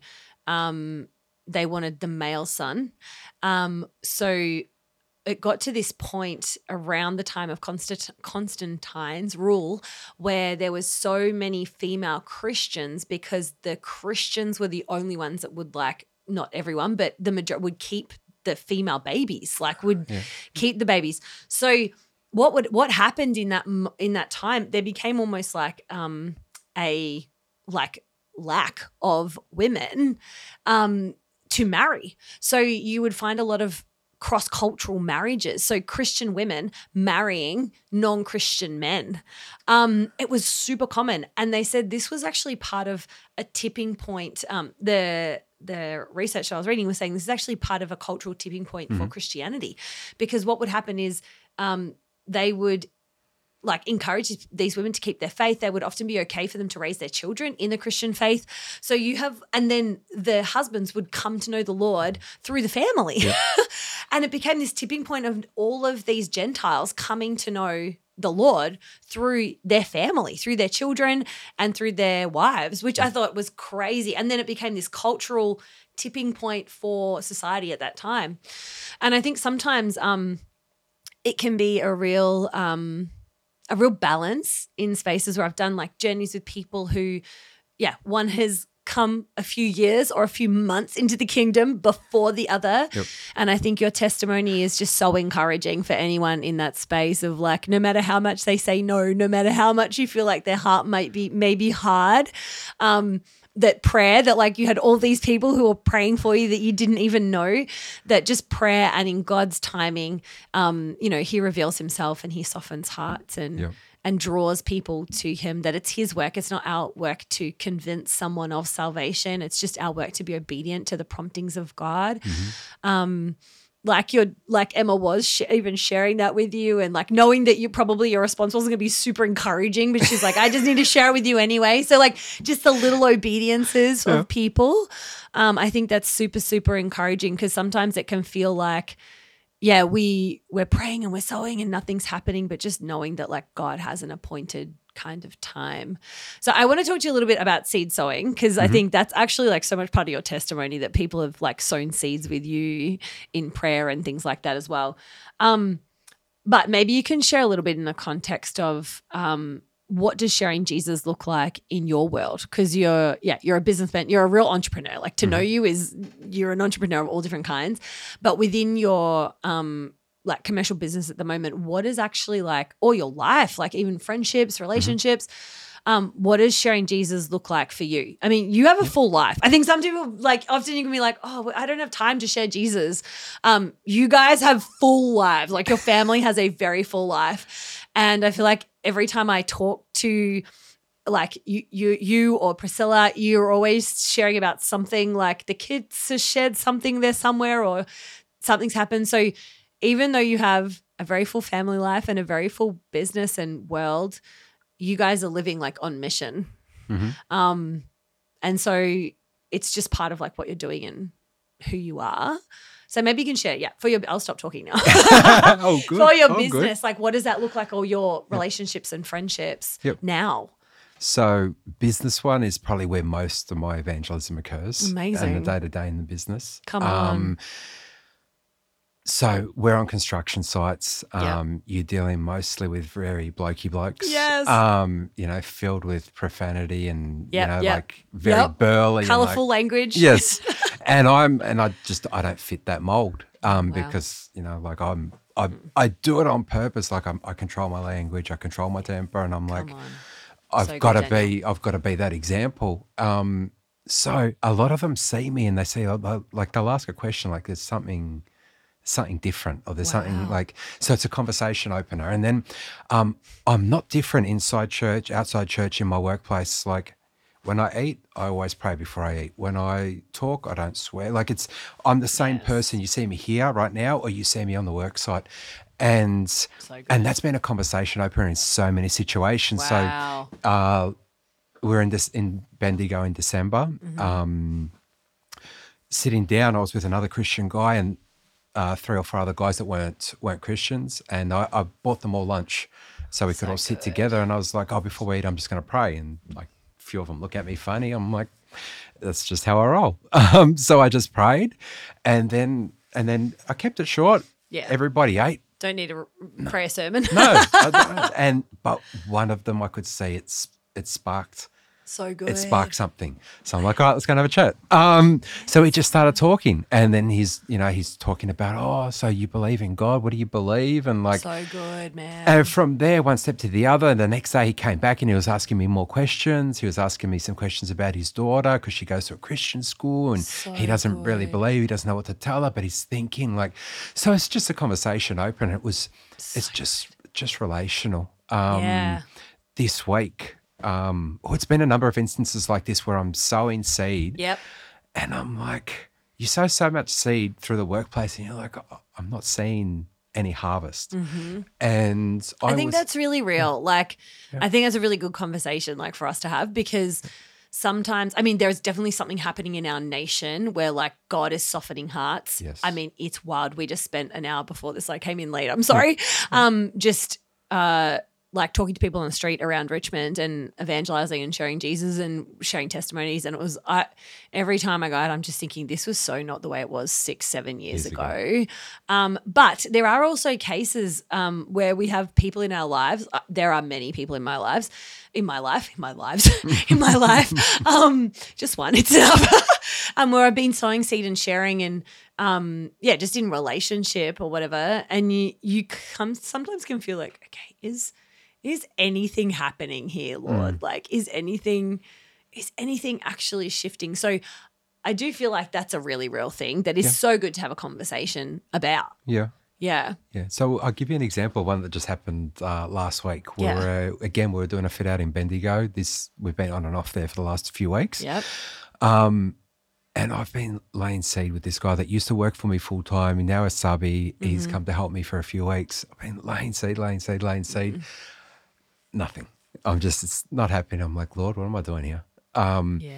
Speaker 1: um, they wanted the male son. Um, so it got to this point around the time of Constant, Constantine's rule where there was so many female Christians because the Christians were the only ones that would, like, not everyone, but the majority would keep the female babies, like would
Speaker 2: Yeah.
Speaker 1: keep the babies. So what would what happened in that in that time? There became almost like um, a like lack of women um, to marry. So you would find a lot of cross-cultural marriages, so Christian women marrying non-Christian men. Um, it was super common, and they said this was actually part of a tipping point. Um, the the research I was reading was saying this is actually part of a cultural tipping point mm-hmm. for Christianity, because what would happen is um, they would like encourage these women to keep their faith. They would often be okay for them to raise their children in the Christian faith. So you have, and then the husbands would come to know the Lord through the family. Yep. And it became this tipping point of all of these Gentiles coming to know the Lord through their family, through their children and through their wives, which I thought was crazy. And then it became this cultural tipping point for society at that time. And I think sometimes um, it can be a real, um, a real balance in spaces where I've done like journeys with people who, yeah, one has come a few years or a few months into the kingdom before the other. Yep. And I think your testimony is just so encouraging for anyone in that space of like, no matter how much they say no, no matter how much you feel like their heart might be maybe hard, um, that prayer, that like you had all these people who were praying for you that you didn't even know, that just prayer and in God's timing, um, you know, he reveals himself and he softens hearts and yep. and draws people to him, that it's his work. It's not our work to convince someone of salvation. It's just our work to be obedient to the promptings of God. Mm-hmm. Um, like you're like Emma was sh- even sharing that with you, and like knowing that you probably your response wasn't going to be super encouraging, but she's like, I just need to share it with you anyway. So like just the little obediences yeah. of people. Um, I think that's super, super encouraging, because sometimes it can feel like, yeah, we, we're praying and we're sowing and nothing's happening, but just knowing that like God has an appointed kind of time. So I want to talk to you a little bit about seed sowing, because mm-hmm. I think that's actually like so much part of your testimony, that people have like sown seeds with you in prayer and things like that as well. Um, but maybe you can share a little bit in the context of um, what does sharing Jesus look like in your world? Because you're, yeah, you're a businessman, you're a real entrepreneur. Like to mm-hmm. know you is you're an entrepreneur of all different kinds, but within your um like commercial business at the moment, what is actually like, or your life, like even friendships, relationships, mm-hmm. um, what does sharing Jesus look like for you? I mean, you have a full life. I think some people like often you can be like, oh, I don't have time to share Jesus. Um, you guys have full lives. Like your family has a very full life. And I feel like every time I talk to like you, you, you or Priscilla, you're always sharing about something, like the kids have shared something there somewhere, or something's happened. So even though you have a very full family life and a very full business and world, you guys are living like on mission.
Speaker 2: Mm-hmm.
Speaker 1: Um, and so it's just part of like what you're doing and who you are. So maybe you can share, yeah, for your, I'll stop talking now.
Speaker 2: Oh, good.
Speaker 1: For your
Speaker 2: oh,
Speaker 1: business,
Speaker 2: good.
Speaker 1: like what does that look like, or your relationships and friendships
Speaker 2: Yep.
Speaker 1: now?
Speaker 2: So business one is probably where most of my evangelism occurs.
Speaker 1: Amazing.
Speaker 2: And the day-to-day in the business.
Speaker 1: Come on.
Speaker 2: So we're on construction sites.
Speaker 1: Yep.
Speaker 2: Um, You're dealing mostly with very blokey blokes.
Speaker 1: Yes.
Speaker 2: Um, you know, filled with profanity and,
Speaker 1: Yep,
Speaker 2: you know,
Speaker 1: yep.
Speaker 2: like very
Speaker 1: Yep.
Speaker 2: burly.
Speaker 1: Colourful
Speaker 2: and like,
Speaker 1: language.
Speaker 2: Yes. and I'm, and I just, I don't fit that mold um,
Speaker 1: Wow.
Speaker 2: because, you know, like I'm, I, I do it on purpose. Like I'm, I control my language, I control my temper, and I'm like,
Speaker 1: Come on.
Speaker 2: I've
Speaker 1: So
Speaker 2: got to
Speaker 1: good, Daniel.
Speaker 2: be, I've got to be that example. Um, so a lot of them see me and they say, oh, like they'll ask a question like, there's something, something different, or there's
Speaker 1: Wow.
Speaker 2: something like, so it's a conversation opener. And then um, I'm not different inside church, outside church, in my workplace. Like when I eat, I always pray before I eat. When I talk, I don't swear. Like it's, I'm the same
Speaker 1: Yes.
Speaker 2: person. You see me here right now, or you see me on the work site. And,
Speaker 1: So good.
Speaker 2: and that's been a conversation opener in so many situations.
Speaker 1: Wow.
Speaker 2: So uh, we're in this in Bendigo in December.
Speaker 1: Mm-hmm.
Speaker 2: Um, sitting down, I was with another Christian guy and uh, three or four other guys that weren't weren't Christians, and I, I bought them all lunch so we could
Speaker 1: So
Speaker 2: all sit
Speaker 1: good.
Speaker 2: together. And I was like, "Oh, before we eat, I'm just going to pray." And like a few of them look at me funny. I'm like, "That's just how I roll." Um, so I just prayed, and then and then I kept it short.
Speaker 1: Yeah.
Speaker 2: Everybody ate.
Speaker 1: Don't need to r- pray a sermon.
Speaker 2: No, I don't. And but one of them I could see it's it sparked
Speaker 1: So good.
Speaker 2: it sparked something. So I'm like, all right, let's go and have a chat. Um, so we just started talking, and then he's, you know, he's talking about, oh, so you believe in God? What do you believe? And like,
Speaker 1: So good, man.
Speaker 2: and from there, one step to the other. And the next day he came back and he was asking me more questions. He was asking me some questions about his daughter because she goes to a Christian school and
Speaker 1: So
Speaker 2: he doesn't really
Speaker 1: good.
Speaker 2: believe, he doesn't know what to tell her, but he's thinking like, so it's just a conversation open. It was, it's just, just relational. Um,
Speaker 1: Yeah.
Speaker 2: This week, um, oh, it's been a number of instances like this where I'm sowing seed
Speaker 1: Yep.
Speaker 2: and I'm like, you sow so much seed through the workplace and you're like, oh, I'm not seeing any harvest.
Speaker 1: Mm-hmm.
Speaker 2: And I,
Speaker 1: I think
Speaker 2: was,
Speaker 1: that's really real. Like, I think that's a really good conversation, like, for us to have, because sometimes, I mean, there's definitely something happening in our nation where, like, God is softening hearts.
Speaker 2: Yes.
Speaker 1: I mean, it's wild. We just spent an hour before this. I came in late. I'm sorry. Um, just uh, like talking to people on the street around Richmond and evangelizing and sharing Jesus and sharing testimonies. And it was, I every time I go out, I'm just thinking this was so not the way it was six, seven years,
Speaker 2: Years
Speaker 1: ago.
Speaker 2: ago.
Speaker 1: Um, but there are also cases um, where we have people in our lives. Uh, there are many people in my lives, in my life, in my lives, in my life. Um, just one, it's enough. um, where I've been sowing seed and sharing and um, yeah, just in relationship or whatever. And you you come sometimes can feel like, okay, is is anything happening here, Lord?
Speaker 2: Mm.
Speaker 1: Like, is anything is anything actually shifting? So I do feel like that's a really real thing that is
Speaker 2: Yeah.
Speaker 1: so good to have a conversation about.
Speaker 2: yeah.
Speaker 1: Yeah.
Speaker 2: Yeah. So I'll give you an example of one that just happened uh, last week. We
Speaker 1: Yeah.
Speaker 2: were, uh, again, we were doing a fit out in Bendigo. This we've been on and off there for the last few weeks.
Speaker 1: Yep.
Speaker 2: Um, and I've been laying seed with this guy that used to work for me full time. He's now a subby. He's
Speaker 1: Mm-hmm.
Speaker 2: come to help me for a few weeks. I've been laying seed, laying seed, laying seed.
Speaker 1: Mm-hmm.
Speaker 2: Nothing. I'm just, it's not happening. I'm like, Lord, what am I doing here? Um,
Speaker 1: Yeah.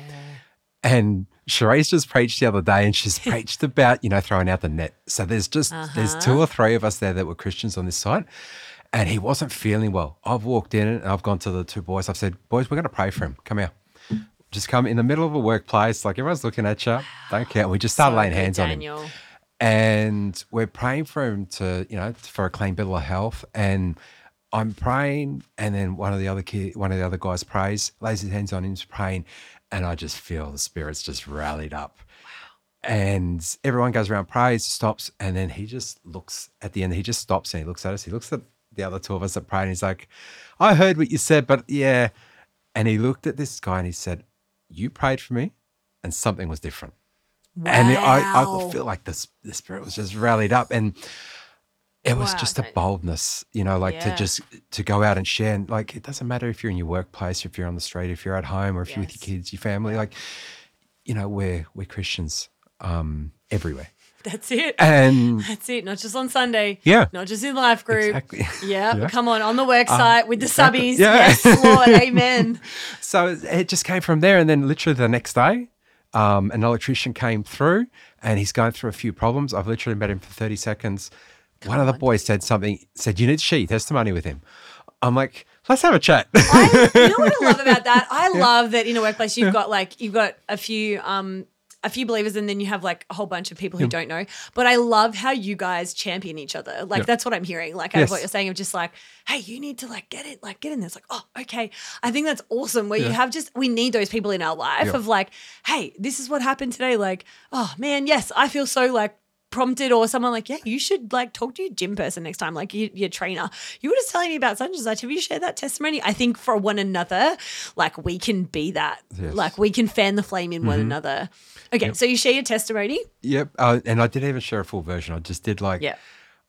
Speaker 2: And Sheree's just preached the other day and she's preached about, you know, throwing out the net. So there's just, there's two
Speaker 1: Uh-huh.
Speaker 2: or three of us there that were Christians on this site and he wasn't feeling well. I've walked in and I've gone to the two boys. I've said, boys, we're going to pray for him. Come here. Just come in the middle of a workplace. Like everyone's looking at you. Don't care. We just started
Speaker 1: So
Speaker 2: laying
Speaker 1: good,
Speaker 2: hands on him.
Speaker 1: Daniel.
Speaker 2: And we're praying for him to, you know, for a clean bill of health. And I'm praying, and then one of the other kid, one of the other guys prays, lays his hands on him, he's praying, and I just feel the spirits just rallied up. Wow. And everyone goes around, prays, stops, and then he just looks at the end. He just stops and he looks at us. He looks at the other two of us that prayed, and he's like, "I heard what you said, but yeah." And he looked at this guy and he said, "You prayed for me, and something was different."
Speaker 1: Wow.
Speaker 2: And I, I feel like the, the spirit was just rallied up, and it was
Speaker 1: Wow,
Speaker 2: just a
Speaker 1: don't-
Speaker 2: boldness, you know, like
Speaker 1: Yeah.
Speaker 2: to just to go out and share. And like, it doesn't matter if you're in your workplace, if you're on the street, if you're at home, or if you're with
Speaker 1: Yes.
Speaker 2: your kids, your family. Like, you know, we're we're Christians um, everywhere.
Speaker 1: That's it.
Speaker 2: And
Speaker 1: That's it. Not just on Sunday.
Speaker 2: Yeah.
Speaker 1: Not just in life group.
Speaker 2: Exactly.
Speaker 1: Yeah.
Speaker 2: Yeah.
Speaker 1: Come on, on the work site with the
Speaker 2: exactly.
Speaker 1: subbies.
Speaker 2: Yeah.
Speaker 1: Yes, Lord. Amen.
Speaker 2: So it just came from there. And then literally the next day, um, an electrician came through and he's going through a few problems. I've literally met him for thirty seconds. Come One on. of the boys said something, said, you need to share your testimony with him. I'm like, let's have a chat.
Speaker 1: I, you know what I love about that? I yeah. love that in a workplace you've yeah. got like, you've got a few, um, a few believers and then you have like a whole bunch of people who yeah. don't know. But I love how you guys champion each other. Like yeah. that's what I'm hearing. Like yes. what you're saying of just like, hey, you need to like get it, like get in there. It's like, oh, okay. I think that's awesome where yeah. you have just, we need those people in our life yeah. of like, hey, this is what happened today. Like, oh man, yes, I feel so like prompted, or someone like, yeah, you should like talk to your gym person next time, like your, your trainer. You were just telling me about such and such. Have you shared that testimony? I think for one another, like we can be that. Yes. Like we can fan the flame in mm-hmm. one another. Okay, yep. So you share your testimony?
Speaker 2: Yep, uh, and I didn't even share a full version. I just did like,
Speaker 1: yep.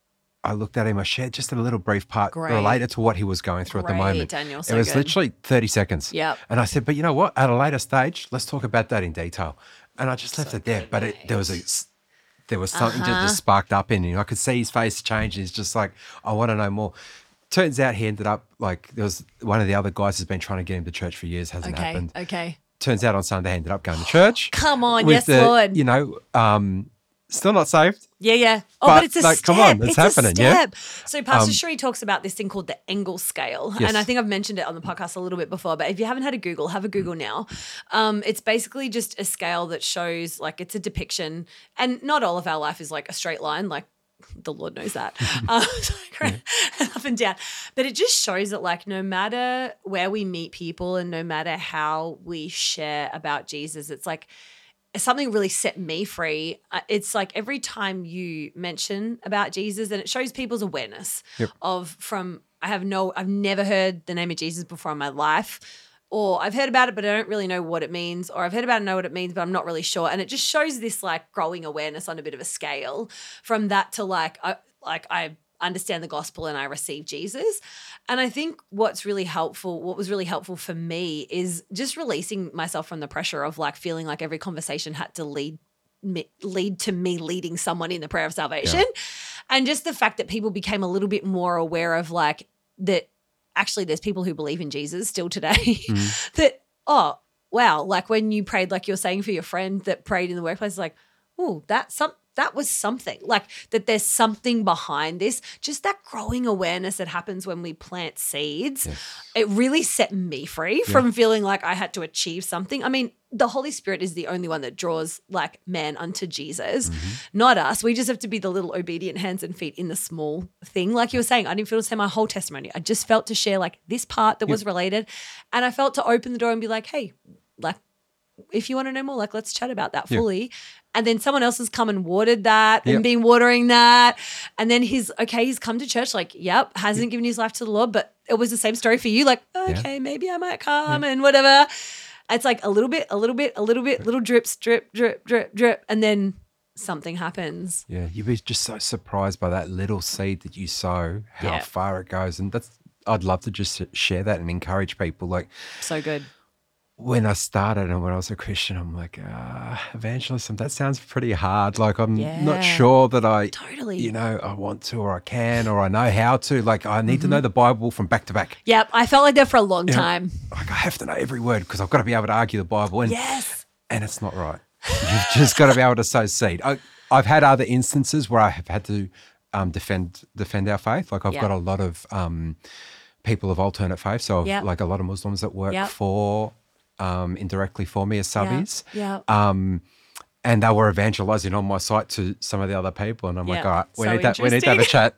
Speaker 2: I looked at him, I shared just a little brief part
Speaker 1: Great.
Speaker 2: related to what he was going through
Speaker 1: Great,
Speaker 2: at the moment.
Speaker 1: Daniel, so
Speaker 2: it was
Speaker 1: good.
Speaker 2: literally thirty seconds.
Speaker 1: Yep.
Speaker 2: And I said, but you know what? At a later stage, let's talk about that in detail. And I just left so it there. Good, but it, there was a... There was something uh-huh. that just sparked up in him. I could see his face change. And he's just like, I want to know more. Turns out he ended up like, there was one of the other guys has been trying to get him to church for years. Hasn't
Speaker 1: okay,
Speaker 2: happened.
Speaker 1: Okay.
Speaker 2: Turns out on Sunday he ended up going to church.
Speaker 1: Come on,
Speaker 2: with
Speaker 1: yes,
Speaker 2: the,
Speaker 1: Lord.
Speaker 2: You know, um, still not saved.
Speaker 1: Yeah, yeah. Oh, but, but it's a
Speaker 2: like,
Speaker 1: step.
Speaker 2: Come on, it's,
Speaker 1: it's
Speaker 2: happening.
Speaker 1: A step.
Speaker 2: Yeah.
Speaker 1: So Pastor
Speaker 2: um,
Speaker 1: Sheree talks about this thing called the Engel scale,
Speaker 2: yes.
Speaker 1: and I think I've mentioned it on the podcast a little bit before. But if you haven't had a Google, have a Google now. Um, it's basically just a scale that shows, like, it's a depiction, and not all of our life is like a straight line, like. The Lord knows that. um, yeah. Up and down. But it just shows that like no matter where we meet people and no matter how we share about Jesus, it's like something really set me free. Uh, it's like every time you mention about Jesus, and it shows people's awareness yep. of from I have no I've never heard the name of Jesus before in my life. Or I've heard about it, but I don't really know what it means. Or I've heard about it and know what it means, but I'm not really sure. And it just shows this like growing awareness on a bit of a scale from that to like, I, like I understand the gospel and I receive Jesus. And I think what's really helpful, what was really helpful for me is just releasing myself from the pressure of like feeling like every conversation had to lead me, lead to me leading someone in the prayer of salvation. Yeah. And just the fact that people became a little bit more aware of like that, actually, there's people who believe in Jesus still today mm. that, oh, wow, like when you prayed, like you're saying for your friend that prayed in the workplace, like, oh, that's some, that was something, like that there's something behind this, just that growing awareness that happens when we plant seeds. Yes. It really set me free yeah. from feeling like I had to achieve something. I mean, the Holy Spirit is the only one that draws like man unto Jesus, mm-hmm. not us. We just have to be the little obedient hands and feet in the small thing. Like you were saying, I didn't feel to say my whole testimony. I just felt to share like this part that yep. was related. And I felt to open the door and be like, hey, like, if you want to know more, like, let's chat about that fully. Yep. And then someone else has come and watered that yep. and been watering that. And then he's, okay, he's come to church, like, yep, hasn't yep. given his life to the Lord, but it was the same story for you. Like, okay, yeah. maybe I might come yeah. and whatever. It's like a little bit, a little bit, a little bit, little drips, drip, drip, drip, drip. And then something happens.
Speaker 2: Yeah, you'd be just so surprised by that little seed that you sow, how yeah. far it goes. And that's, I'd love to just share that and encourage people. Like,
Speaker 1: so good.
Speaker 2: When I started and when I was a Christian, I'm like, uh, evangelism, that sounds pretty hard. Like, I'm yeah. not sure that I,
Speaker 1: totally.
Speaker 2: you know, I want to or I can or I know how to. Like, I need mm-hmm. to know the Bible from back to back.
Speaker 1: Yep, I felt like that for a long
Speaker 2: you
Speaker 1: time.
Speaker 2: Know, like, I have to know every word because I've got to be able to argue the Bible. And,
Speaker 1: yes.
Speaker 2: And it's not right. You've just got to be able to sow seed. I, I've had other instances where I have had to um, defend defend our faith. Like, I've yep. got a lot of um, people of alternate faith. So, I've, yep. like, a lot of Muslims that work yep. for Um, indirectly for me as subbies.
Speaker 1: Yeah. yeah.
Speaker 2: Um, and they were evangelizing on my site to some of the other people. And I'm
Speaker 1: yeah.
Speaker 2: like, all right, we,
Speaker 1: so
Speaker 2: need that, we need to have a chat.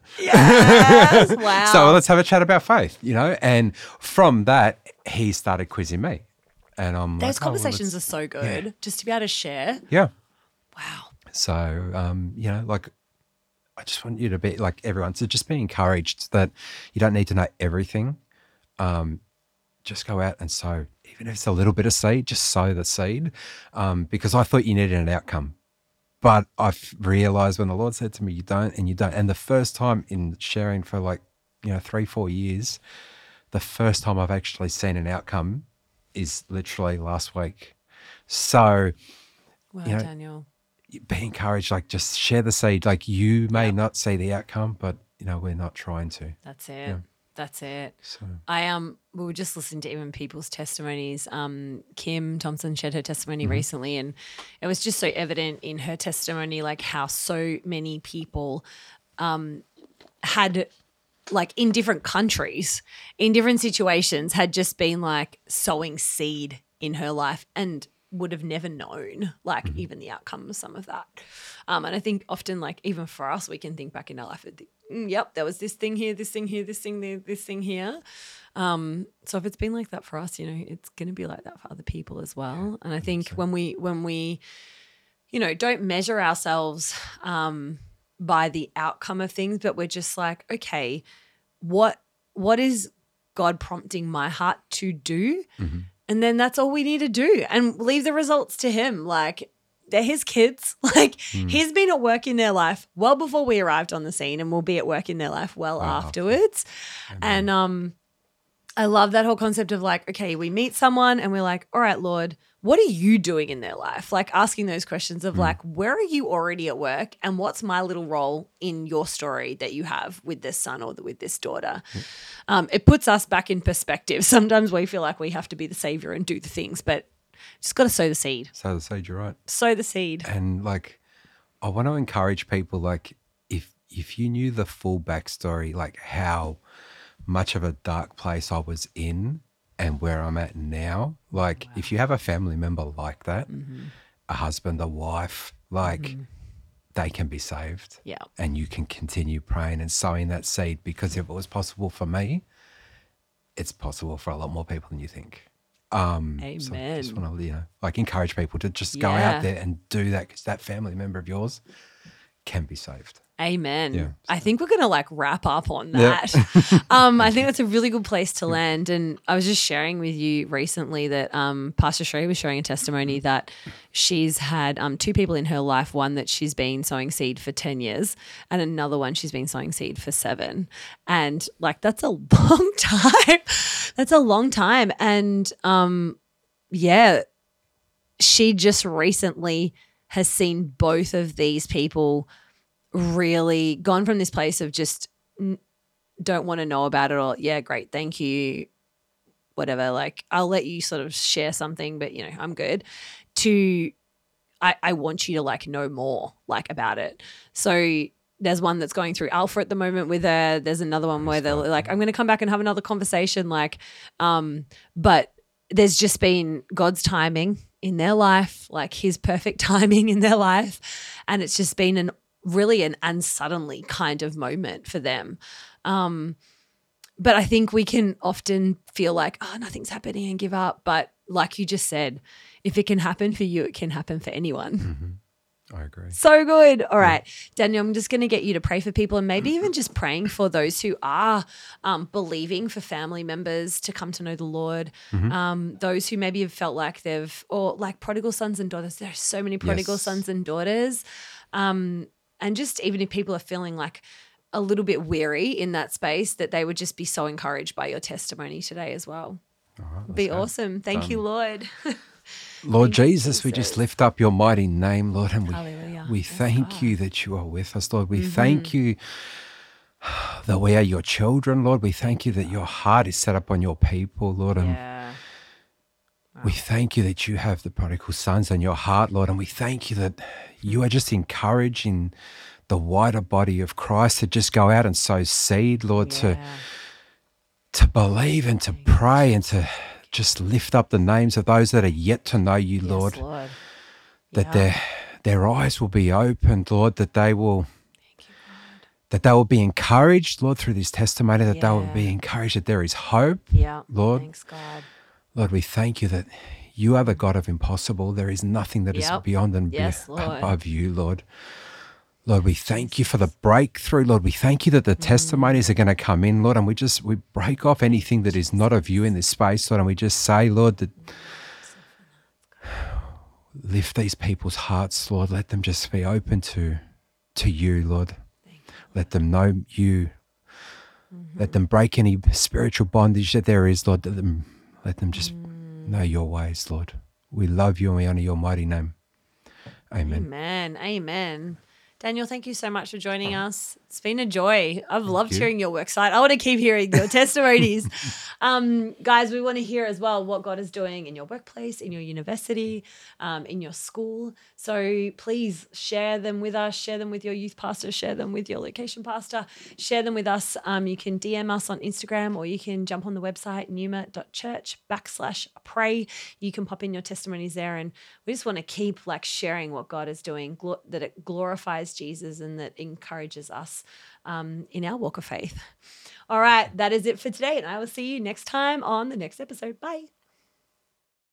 Speaker 1: Yes, wow.
Speaker 2: So let's have a chat about faith, you know? And from that, he started quizzing me. And I'm
Speaker 1: Those
Speaker 2: like,
Speaker 1: conversations
Speaker 2: oh, well,
Speaker 1: are so good
Speaker 2: yeah.
Speaker 1: just to be able to share.
Speaker 2: Yeah.
Speaker 1: Wow.
Speaker 2: So, um, you know, like, I just want you to be, like everyone, to just be encouraged that you don't need to know everything. Um, just go out and sow. Even if it's a little bit of seed, just sow the seed, um, because I thought you needed an outcome. But I've realized when the Lord said to me, you don't and you don't. And the first time in sharing for like, you know, three, four years, the first time I've actually seen an outcome is literally last week. So,
Speaker 1: wow,
Speaker 2: you know,
Speaker 1: Daniel.
Speaker 2: be encouraged, like just share the seed. Like you may
Speaker 1: Yeah.
Speaker 2: not see the outcome, but you know, we're not trying to.
Speaker 1: That's it.
Speaker 2: Yeah.
Speaker 1: That's it.
Speaker 2: So
Speaker 1: I um we were just listening to even people's testimonies. Um, Kim Thompson shared her testimony recently, and it was just so evident in her testimony, like how so many people um had, like in different countries, in different situations, had just been like sowing seed in her life and would have never known like even the outcome of some of that. Um, and I think often, like even for us, we can think back in our life, mm, yep, there was this thing here, this thing here, this thing there, this thing here. Um, so if it's been like that for us, you know, it's going to be like that for other people as well. And I think when we, when we, you know, don't measure ourselves um, by the outcome of things, but we're just like, okay, what what is God prompting my heart to do?
Speaker 2: Mm-hmm.
Speaker 1: And then that's all we need to do, and leave the results to him. Like, they're his kids. Like mm. he's been at work in their life well before we arrived on the scene, and will be at work in their life well wow. afterwards. Amen. And um, I love that whole concept of like, okay, we meet someone and we're like, all right, Lord, what are you doing in their life? Like asking those questions of mm. like, where are you already at work, and what's my little role in your story that you have with this son or with this daughter? Mm. Um, it puts us back in perspective. Sometimes we feel like we have to be the savior and do the things, but just got to sow the seed.
Speaker 2: Sow the seed, you're right.
Speaker 1: Sow the seed.
Speaker 2: And like, I want to encourage people, like if if you knew the full backstory, like how much of a dark place I was in and where I'm at now, like wow. if you have a family member like that, mm-hmm. a husband, a wife, like mm-hmm. they can be saved.
Speaker 1: Yeah.
Speaker 2: And you can continue praying and sowing that seed, because if it was possible for me, it's possible for a lot more people than you think. Um,
Speaker 1: Amen.
Speaker 2: So I just want to, you know, like encourage people to just go
Speaker 1: yeah.
Speaker 2: out there and do that, because that family member of yours can be saved.
Speaker 1: Amen.
Speaker 2: Yeah, so.
Speaker 1: I think we're going to like wrap up on that. Yep. um, I think that's a really good place to land. And I was just sharing with you recently that um, Pastor Shree was sharing a testimony that she's had um, two people in her life, one that she's been sowing seed for ten years and another one she's been sowing seed for seven. And like, that's a long time. That's a long time. And um, yeah, she just recently has seen both of these people really gone from this place of just n- don't want to know about it, or yeah, great, thank you, whatever, like I'll let you sort of share something, but you know, I'm good, to I, I want you to like know more like about it. So there's one that's going through alpha at the moment with her. There's another one where they're like, I'm going to come back and have another conversation, like um but there's just been God's timing in their life, like his perfect timing in their life, and it's just been an really an unsuddenly kind of moment for them. Um, but I think we can often feel like, oh, nothing's happening and give up. But like you just said, if it can happen for you, it can happen for anyone.
Speaker 2: Mm-hmm. I agree.
Speaker 1: So good. All right, Daniel, I'm just going to get you to pray for people, and maybe even just praying for those who are um, believing for family members to come to know the Lord, mm-hmm. um, those who maybe have felt like they've, or like prodigal sons and daughters. There are so many prodigal yes. sons and daughters. Um, and just even if people are feeling like a little bit weary in that space, that they would just be so encouraged by your testimony today as well.
Speaker 2: All right,
Speaker 1: be awesome. Thank done. you, Lord.
Speaker 2: Lord Jesus, Jesus, we just lift up your mighty name, Lord, and we,
Speaker 1: Hallelujah.
Speaker 2: we
Speaker 1: yes,
Speaker 2: thank
Speaker 1: God.
Speaker 2: you that you are with us, Lord. We
Speaker 1: mm-hmm.
Speaker 2: thank you that we are your children, Lord. We thank you that your heart is set up on your people, Lord. And
Speaker 1: yeah. wow.
Speaker 2: we thank you that you have the prodigal sons in your heart, Lord, and we thank you that you are just encouraging the wider body of Christ to just go out and sow seed, Lord,
Speaker 1: yeah.
Speaker 2: to to believe and to pray and to just lift up the names of those that are yet to know you,
Speaker 1: yes,
Speaker 2: Lord.
Speaker 1: Lord.
Speaker 2: That
Speaker 1: yeah.
Speaker 2: their their eyes will be opened, Lord, that they will
Speaker 1: Thank you, God.
Speaker 2: that they will be encouraged, Lord, through this testimony, that
Speaker 1: yeah.
Speaker 2: they will be encouraged that there is hope,
Speaker 1: yeah.
Speaker 2: Lord.
Speaker 1: Thanks, God.
Speaker 2: Lord, we thank you that you are the God of impossible. There is nothing that
Speaker 1: yep.
Speaker 2: is beyond and
Speaker 1: yes,
Speaker 2: be-
Speaker 1: Lord.
Speaker 2: above you, Lord. Lord, we thank you for the breakthrough, Lord. We thank you that the mm. testimonies are going to come in, Lord, and we just, we break off anything that is not of you in this space, Lord, and we just say, Lord, that lift these people's hearts, Lord. Let them just be open to, to you, Lord.
Speaker 1: You.
Speaker 2: Let them know you. Mm-hmm. Let them break any spiritual bondage that there is, Lord. Let them, let them just mm. know your ways, Lord. We love you and we honor your mighty name. Amen.
Speaker 1: Amen. Amen. Daniel, thank you so much for joining us. It's been a joy. I've loved
Speaker 2: you.
Speaker 1: hearing your work site. I want to keep hearing your testimonies. Um, guys, we want to hear as well what God is doing in your workplace, in your university, um, in your school. So please share them with us, share them with your youth pastor, share them with your location pastor, share them with us. Um, you can D M us on Instagram, or you can jump on the website, numa.church backslash pray. You can pop in your testimonies there, and we just want to keep like sharing what God is doing, gl- that it glorifies Jesus and that encourages us um, in our walk of faith. All right, that is it for today, and I will see you next time on the next episode. Bye.